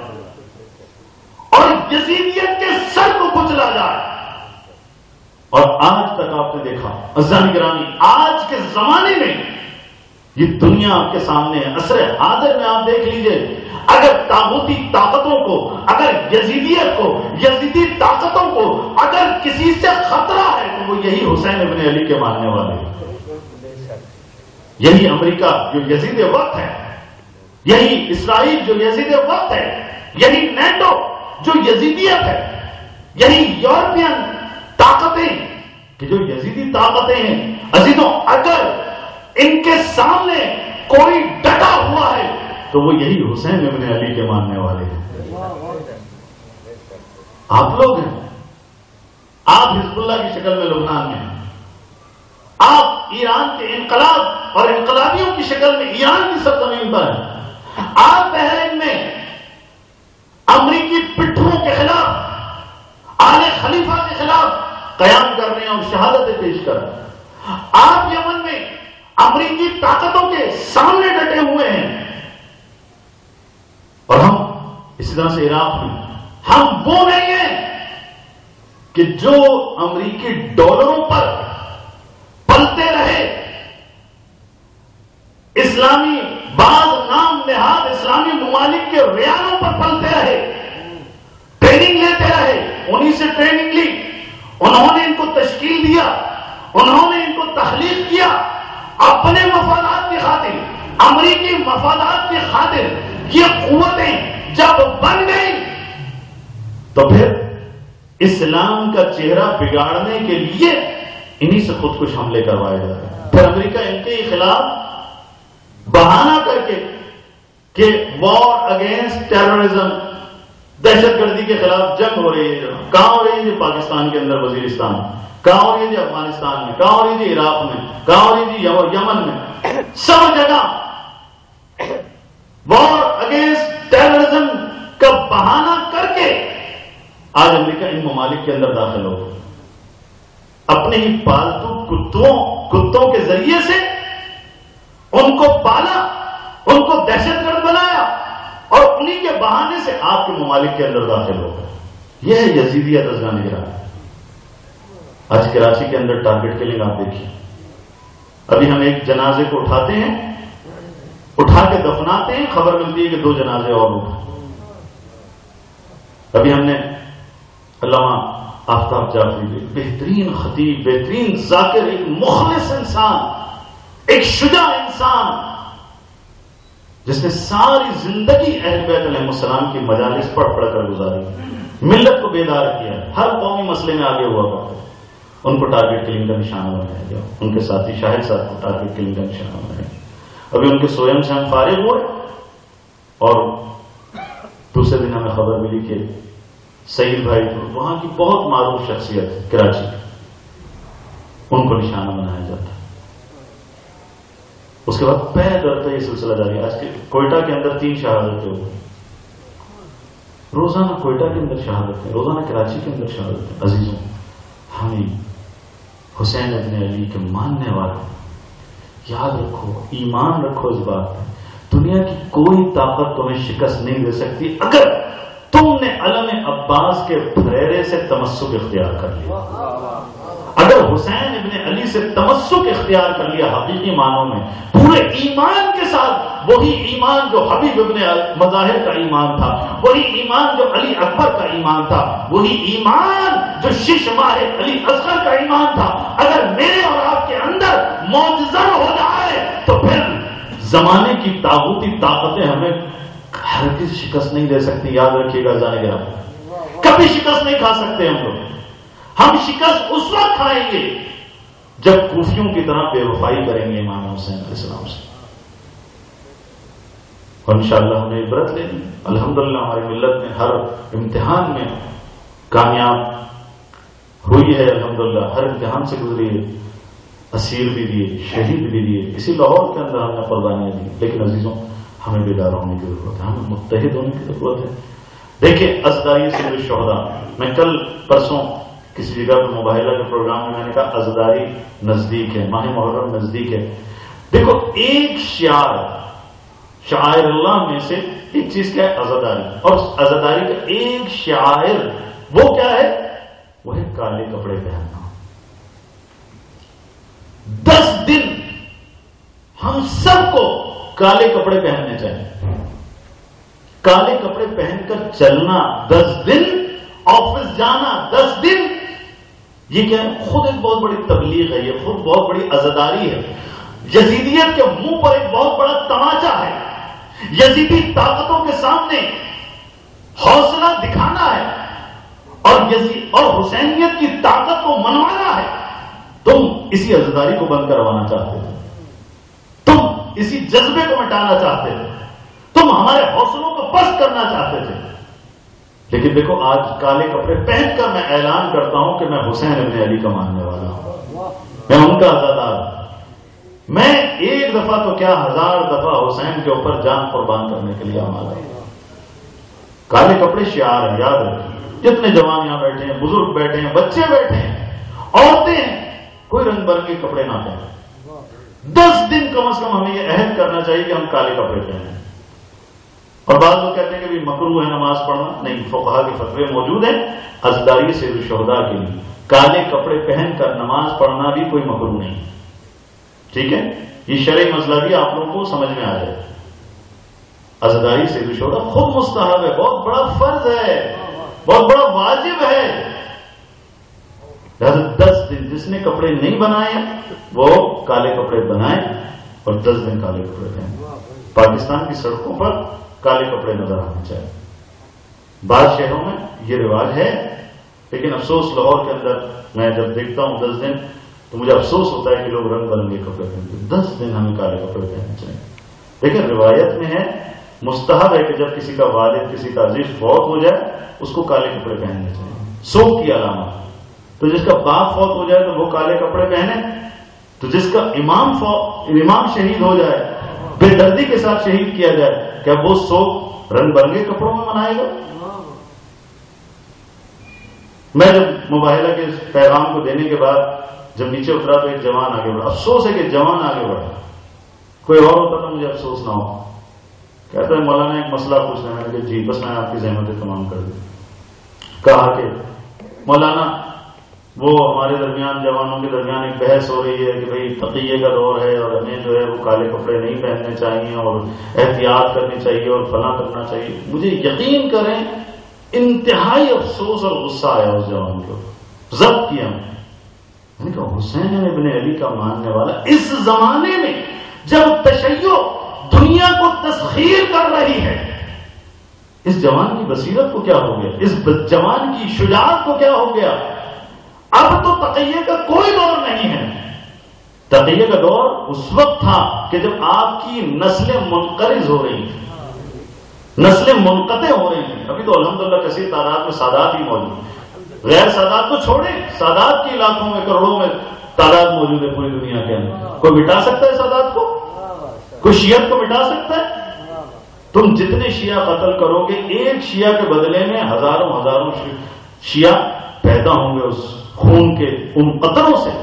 اور یزیدیت کے سر کو کچلا جائے۔ اور آج تک آپ نے دیکھا عزیزان گرامی، آج کے زمانے میں یہ دنیا آپ کے سامنے ہے، عصر حاضر میں آپ دیکھ لیجئے، اگر طاغوتی طاقتوں کو، اگر یزیدیت کو، یزیدی طاقتوں کو اگر کسی سے خطرہ ہے تو وہ یہی حسین ابن علی کے ماننے والے ہیں۔ یہی امریکہ جو یزید وقت ہے، یہی اسرائیل جو یزید وقت ہے، یہی نیٹو جو یزیدیت ہے، یہی یورپین طاقتیں کہ جو یزیدی طاقتیں ہیں۔ عزیزوں، اگر ان کے سامنے کوئی ڈٹا ہوا ہے تو وہ یہی حسین ابن علی کے ماننے والے ہیں۔ آپ لوگ ہیں، آپ حزب اللہ کی شکل میں لبنان میں ہیں، آپ ایران کے انقلاب اور انقلابیوں کی شکل میں ایران کی سرزمین پر ہیں، آپ بحرین میں امریکی پٹھوں کے خلاف، آل خلیفہ کے خلاف قیام کر رہے ہیں اور شہادتیں پیش کر رہے ہیں، آپ یمن میں امریکی طاقتوں کے سامنے ڈٹے ہوئے ہیں، اور ہم اسی طرح سے عراق میں ہم وہ نہیں ہیں کہ جو امریکی ڈالروں پر پلتے رہے، اسلامی بعض نام نہاد اسلامی ممالک کے ریالوں پر پلتے رہے، ٹریننگ لیتے رہے، انہی سے ٹریننگ لی، انہوں نے ان کو تشکیل دیا، انہوں نے ان کو تخلیق کیا، اپنے مفادات کی خاطر، امریکی مفادات کی خاطر یہ قوتیں جب بن گئی تو پھر اسلام کا چہرہ بگاڑنے کے لیے انہی سے خود کچھ حملے کروائے جا رہے ہیں۔ پھر امریکہ ان کے خلاف بہانہ کر کے کہ وار اگینسٹ ٹیررزم، دہشت گردی کے خلاف جنگ ہو رہی ہے، کہاں ہو رہی ہے جی؟ پاکستان کے اندر وزیرستان، کہاں ہو رہی ہے جی؟ افغانستان میں، کہاں ہو رہی ہے جی؟ عراق میں، کہاں ہو رہی ہے جی؟ یمن میں، سب جگہ وار اگینسٹ ٹیررزم کا بہانہ کر کے آج امریکہ ان ممالک کے اندر داخل ہو، اپنے ہی پالتو کتوں کے ذریعے سے ان کو پالا، ان کو دہشت گرد بنایا اور انہی کے بہانے سے آپ کے ممالک کے اندر داخل ہو گئے۔ یہ ہے یزیدیت عزیزان گرامی۔ آج کراچی کے اندر ٹارگٹ کلنگ آپ دیکھیے. ابھی ہم ایک جنازے کو اٹھاتے ہیں, اٹھا کے دفناتے ہیں, خبر ملتی ہے کہ 2 جنازے اور اٹھے. ابھی ہم نے علامہ آفتاب جعفری, بہترین خطیب, بہترین ذاکر, ایک مخلص انسان, ایک شجاع انسان, جس نے ساری زندگی اہل بیت علیہ السلام کی مجالس پڑھ پڑھ کر گزاری, ملت کو بیدار کیا, ہر قومی مسئلے میں آگے ہوا کرتے, ان کو ٹارگٹ کلنگ کا نشانہ بنایا گیا. ان کے ساتھی شاہد صاحب کو ٹارگٹ کلنگ کا نشانہ بنایا گیا. ابھی ان کے سوئم سے ہم فارغ ہوئے اور دوسرے دن ہمیں خبر ملی کہ سعید بھائی, وہاں کی بہت معروف شخصیت کراچی, ان کو نشانہ بنایا جاتا. اس کے بعد پہ درتا یہ سلسلہ جاری ہے. آج کے کوئٹہ کے اندر 3 شہادتیں ہوئی روزانہ, کوئٹہ کے اندر شہادتیں, روزانہ کراچی کے اندر شہادتیں. عزیزوں, ہمیں حسین ابن علی کے ماننے والے یاد رکھو, ایمان رکھو اس بات میں, دنیا کی کوئی طاقت تمہیں شکست نہیں دے سکتی اگر تم نے علم عباس کے پھریرے سے تمسک اختیار کر لیا. اگر حسین ابن علی سے تمسک اختیار کر لیا حقیقی معنوں میں, پورے ایمان کے ساتھ, وہی ایمان جو حبیب ابن مظاہر کا ایمان تھا, وہی ایمان جو علی اکبر کا ایمان تھا, وہی ایمان جو 6 ماہ علی اصغر کا ایمان تھا, اگر میرے اور آپ کے اندر معجزہ ہو جائے تو پھر زمانے کی طاغوتی طاقتیں ہمیں ہرگز شکست نہیں دے سکتی. یاد رکھیے گا جانے گا, کبھی شکست نہیں کھا سکتے ہم لوگ. ہم شکست اس وقت کھائیں گے جب کوفیوں کی طرح بے وفائی کریں گے امام حسین علیہ السلام سے. اور انشاءاللہ ہم نے عبرت لینی. الحمدللہ ہماری ملت نے ہر امتحان میں کامیاب ہوئی ہے, الحمدللہ ہر امتحان سے گزری ہے, اسیر بھی دیے, شہید بھی دیے, اسی لاہور کے اندر ہم نے قربانیاں دی. لیکن عزیزوں, ہمیں بیدار ہونے کی ضرورت ہے, ہمیں متحد ہونے کی ضرورت ہے. دیکھیں عزداری سید الشہداء, میں کل پرسوں کسی جگہ پر مباحلہ کے پروگرام میں نے کہا عزداری نزدیک ہے, ماہ محرم نزدیک ہے. دیکھو ایک شعائر اللہ میں سے ایک چیز کیا ہے, عزداری. اور عزداری کا ایک شعائر وہ کیا ہے, وہ ہے کالے کپڑے پہننا. 10 دن ہم سب کو کالے کپڑے پہننے چاہیے. کالے کپڑے پہن کر چلنا 10 دن, آفس جانا 10 دن, یہ کیا ہے, خود ایک بہت بڑی تبلیغ ہے, یہ خود بہت بڑی عزاداری ہے. یزیدیت کے منہ پر ایک بہت بڑا تماچا ہے. یزیدی طاقتوں کے سامنے حوصلہ دکھانا ہے اور حسینیت کی طاقت کو منوانا ہے. تم اسی عزاداری کو بند کروانا چاہتے تھے, تم اسی جذبے کو مٹانا چاہتے تھے, تم ہمارے حوصلوں کو پست کرنا چاہتے تھے. لیکن دیکھو آج کالے کپڑے پہن کر میں اعلان کرتا ہوں کہ میں حسین ابن علی کا ماننے والا ہوں, میں ان کا عزادار ہوں. میں ایک دفعہ تو کیا 1000 دفعہ حسین کے اوپر جان قربان کرنے کے لیے آمادہ ہوں. کالے کپڑے شعار ہیں, یاد رکھیں. جتنے جوان یہاں بیٹھے ہیں, بزرگ بیٹھے ہیں, بچے بیٹھے ہیں, عورتیں ہیں, کوئی رنگ برنگے کپڑے نہ پہنیں. 10 دن کم از کم ہمیں یہ عہد کرنا چاہیے کہ ہم کالے کپڑے پہنیں. اور بعض لوگ کہتے ہیں کہ مکروہ ہے نماز پڑھنا. نہیں, فقہا کے فتوے موجود ہیں عزداری سید الشہداء کے لیے کالے کپڑے پہن کر نماز پڑھنا بھی کوئی مکروہ نہیں. ٹھیک ہے, یہ شرعی مسئلہ بھی آپ لوگوں کو سمجھ میں آ جائے. عزداری سید الشہداء خود مستحب ہے, بہت بڑا فرض ہے, بہت بڑا واجب ہے. 10 دن جس نے کپڑے نہیں بنائے وہ کالے کپڑے بنائے اور 10 دن کالے کپڑے پہنے. پاکستان کی سڑکوں پر کالے کپڑے نظر آنے چاہیے. بعض شہروں میں یہ رواج ہے, لیکن افسوس لاہور کے اندر میں جب دیکھتا ہوں 10 دن تو مجھے افسوس ہوتا ہے کہ لوگ رنگ برنگے کپڑے پہنتے ہیں. 10 دن ہمیں کالے کپڑے پہننے چاہیے. لیکن روایت میں ہے, مستحب ہے کہ جب کسی کا والد, کسی کا عزیز فوت ہو جائے اس کو کالے کپڑے پہننے چاہیے, سوگ کی علامت. تو جس کا باپ فوت ہو جائے تو وہ کالے کپڑے پہنے, تو جس کا امام شہید ہو جائے, بے دردی کے ساتھ شہید کیا جائے, کیا وہ سوگ رنگ برنگے کپڑوں میں منائے گا؟ میں جب مباحلہ کے پیغام کو دینے کے بعد جب نیچے اترا تو ایک جوان آگے بڑھا. افسوس ہے کہ جوان آگے بڑھا, کوئی اور ہوتا تو مجھے افسوس نہ ہو. کہتا ہے مولانا ایک مسئلہ پوچھنا ہے. میں نے کہا جی, بس میں آپ کی زحمتیں تمام کر دی. کہا کہ مولانا وہ ہمارے درمیان جوانوں کے درمیان ایک بحث ہو رہی ہے کہ بھئی تقیے کا دور ہے اور ہمیں جو ہے وہ کالے کپڑے نہیں پہننے چاہیے اور احتیاط کرنی چاہیے اور فلاں کرنا چاہیے. مجھے یقین کریں انتہائی افسوس اور غصہ آیا اس جوان کو. ضبط کیا میں نے کہا حسین ابن علی کا ماننے والا اس زمانے میں جب تشیع دنیا کو تسخیر کر رہی ہے، اس جوان کی بصیرت کو کیا ہو گیا، اس جوان کی شجاعت کو کیا ہو گیا. اب تو تقیے کا کوئی دور نہیں ہے. تقیے کا دور اس وقت تھا کہ جب آپ کی نسلیں منقرض ہو رہی تھیں، نسلیں منقطع ہو رہی تھیں. ابھی تو الحمدللہ کثیر تعداد میں سادات ہی موجود ہیں. غیر سادات کو چھوڑیں، سادات کی لاکھوں میں کروڑوں میں تعداد موجود ہے پوری دنیا کے اندر. کوئی مٹا سکتا ہے سادات کو؟ کوئی شیعت کو مٹا سکتا ہے؟ تم جتنے شیعہ قتل کرو گے ایک شیعہ کے بدلے میں ہزاروں شیعہ پیدا ہوں گے اس خون کے ان قطروں سے.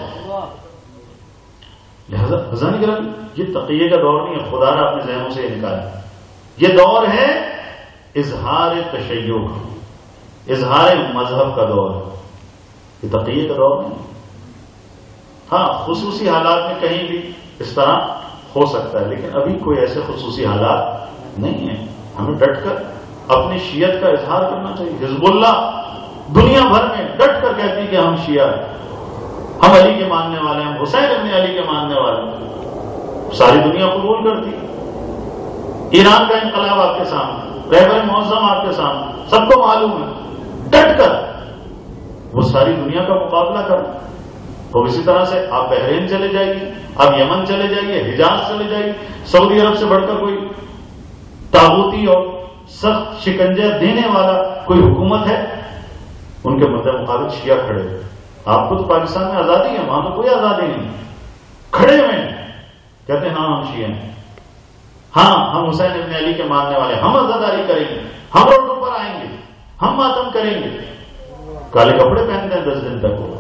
لہذا حضرت کرام یہ تقیے کا دور نہیں ہے، خدا را اپنے ذہنوں سے انکار. یہ دور ہے اظہار تشیع کا، اظہار مذہب کا دور ہے. یہ تقیے کا دور نہیں. ہاں خصوصی حالات میں کہیں بھی اس طرح ہو سکتا ہے، لیکن ابھی کوئی ایسے خصوصی حالات نہیں ہیں. ہمیں ڈٹ کر اپنی شیعت کا اظہار کرنا چاہیے. حزب اللہ دنیا بھر میں ڈٹ کر کہتی کہ ہم شیعہ ہیں، ہم علی کے ماننے والے ہیں، حسین ابن علی کے ماننے والے ہیں. ساری دنیا قبول کرتی. ایران کا انقلاب آپ کے سامنے، رہبر معظم آپ کے سامنے، سب کو معلوم ہے. ڈٹ کر وہ ساری دنیا کا مقابلہ کرنا. اور اسی طرح سے آپ بحرین چلے جائیے، آپ یمن چلے جائیے، حجاز چلے جائیے. سعودی عرب سے بڑھ کر کوئی طاغوتی اور سخت شکنجہ دینے والا کوئی حکومت ہے؟ ان کے مقابل شیعہ کھڑے. آپ کو تو پاکستان میں آزادی ہے، وہاں تو کوئی آزادی نہیں. کھڑے ہوئے کہتے ہیں ہاں ہم شیعہ ہیں، ہاں ہم حسین ابن علی کے ماننے والے، ہم عزاداری کریں گے، ہم روڈوں پر آئیں گے، ہم ماتم کریں گے. کالے کپڑے پہنتے ہیں 10 دن تک وہ.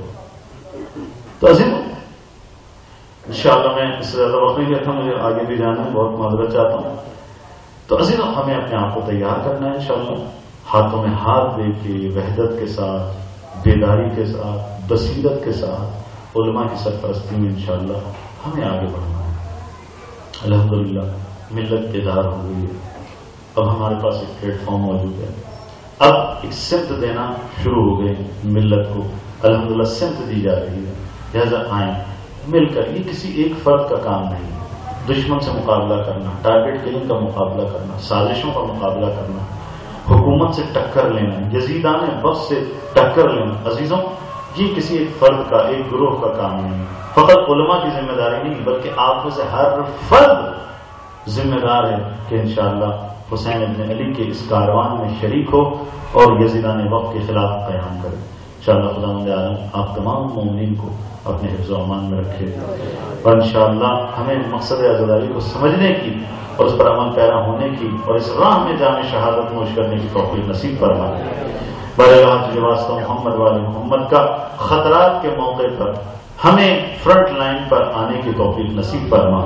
تو عزیز انشاءاللہ میں اس سے زیادہ وقت نہیں لیتا، مجھے آگے بھی جانا ہے، بہت معذرت چاہتا ہوں. تو عزیز ہمیں اپنے آپ کو تیار کرنا ہے انشاءاللہ، ہاتھوں میں ہاتھ دے کے وحدت کے ساتھ، بیداری کے ساتھ، بصیرت کے ساتھ علماء کی سرپرستی میں انشاءاللہ ہمیں آگے بڑھنا ہے. الحمدللہ ملت بیدار ہو گئی ہے. اب ہمارے پاس ایک پلیٹ فارم موجود ہے. اب ایک سمت دینا شروع ہو گئے ملت کو. الحمدللہ سمت دی جا رہی ہے. لہذا آئیں مل کر. یہ کسی ایک فرد کا کام نہیں ہے. دشمن سے مقابلہ کرنا، ٹارگیٹ کلنگ کا مقابلہ کرنا، سازشوں کا مقابلہ کرنا، حکومت سے ٹکر لینا، یزیدان بخت سے ٹکر لینا، عزیزوں یہ کسی ایک فرد کا، ایک گروہ کا کام نہیں ہے. فقط علماء کی ذمہ داری نہیں بلکہ آپ میں سے ہر فرد ذمہ دار ہے کہ انشاءاللہ حسین ابن علی کے اس کاروان میں شریک ہو اور یزیدان وقت کے خلاف قیام کرے. انشاءاللہ خداوند عالم آپ تمام مومنین کو اپنے حفظ و امان میں رکھے اور انشاءاللہ ہمیں مقصد عزاداری کو سمجھنے کی اور اس پر عمل پیرا ہونے کی اور اس راہ میں جام شہادت نوش کرنے کی توفیق نصیب فرمائے. بارگاہ تجھ واسطہ محمد والے محمد کا خطرات کے موقع پر ہمیں فرنٹ لائن پر آنے کی توفیق نصیب فرما.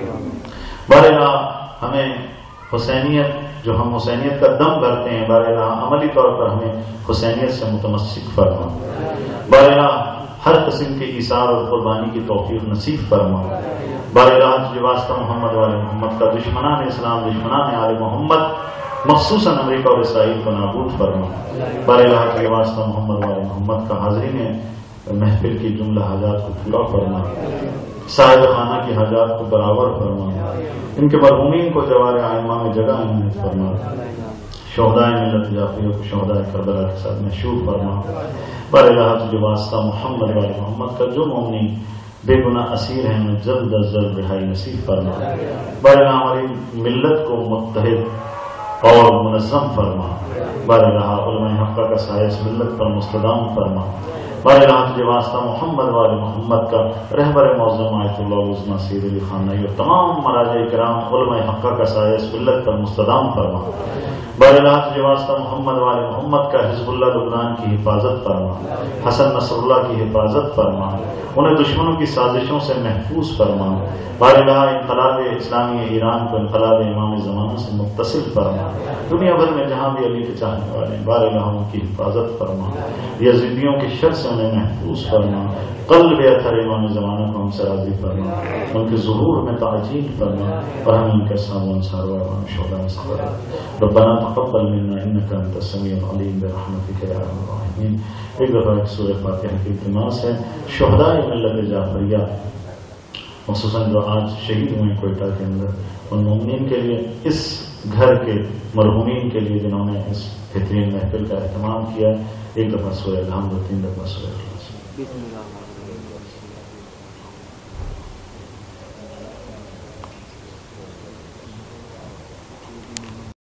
بارگاہ ہمیں حسینیت، جو ہم حسینیت کا دم بھرتے ہیں، بارگاہ عملی طور پر ہمیں حسینیت سے متمسک فرما. بارگاہ ہر قسم کے ایثار اور قربانی کی توفیق نصیب فرما. بارگاہ تجھ واسطہ محمد والے محمد کا دشمنان اسلام، دشمنان آل محمد، مخصوصاً امریکہ اور اسرائیل کو نابود فرما. بارگاہ تجھ واسطہ محمد والے محمد کا حاضرین محفل کی جملہ حاجات کو پورا فرما. صاحب خانہ کی حاجات کو برابر فرما. ان کے مرحومین کو جوار آئمہ میں جگہ عنایت فرما. شہدائے ملت جعفریہ کو شہدائے کربلا کے ساتھ مشہور فرما. بارگاہ تجھ واسطہ محمد والے محمد کا جو مومنین بے گناہ اسیر ہیں میں جلد از جلد رہائی نصیب فرما. بارگاہ ہماری ملت کو متحد اور منظم فرما. بارگاہ علماء حقہ کا سایہ اس ملت پر مستدام فرما. بارگاہ تجھ واسطہ محمد والے محمد کا رہبر معظم آیت اللہ عظمہ سید علی خانئی اور تمام مراجع کرام علماء حقہ کا سایہ اس ملت پر مستدام فرما. بارگاہ تجھ واسطہ محمد والے محمد کا حزب اللہ لبنان کی حفاظت فرما. حسن نصر اللہ کی حفاظت فرما. انہیں دشمنوں کی سازشوں سے محفوظ فرما. بارگاہ انقلاب اسلامی ایران کو انقلاب امام زمانہ سے متصل فرما. دنیا بھر میں جہاں بھی علی کے چاہنے والے ہیں بارگاہ ان کی حفاظت فرما. یزیدیوں کے شر سے سے انہیں محفوظ فرما، قلب اثر امام زمانہ کو ہم سے راضی فرما، ان کے ظہور میں تعجیل فرما، اور ہم ان کے سامنے انصار و امام شہداء سے فرما۔ ربنا تقبل منا انك انت السميع العليم برحمتك يا ارحم الراحمين۔ ایک دفعہ ایک سورہ فاتحہ کی التماس ہے شہداء ملت جعفریہ، خصوصاً جو آج شہید ہوئے کوئٹہ کے اندر، ان مومنین کے لیے، اس گھر کے مرحومین کے لیے جنہوں نے اس بہترین محفل کا اہتمام کیا، ایک دفعہ سورہ الحمد، 3 دفعہ سورہ اخلاص۔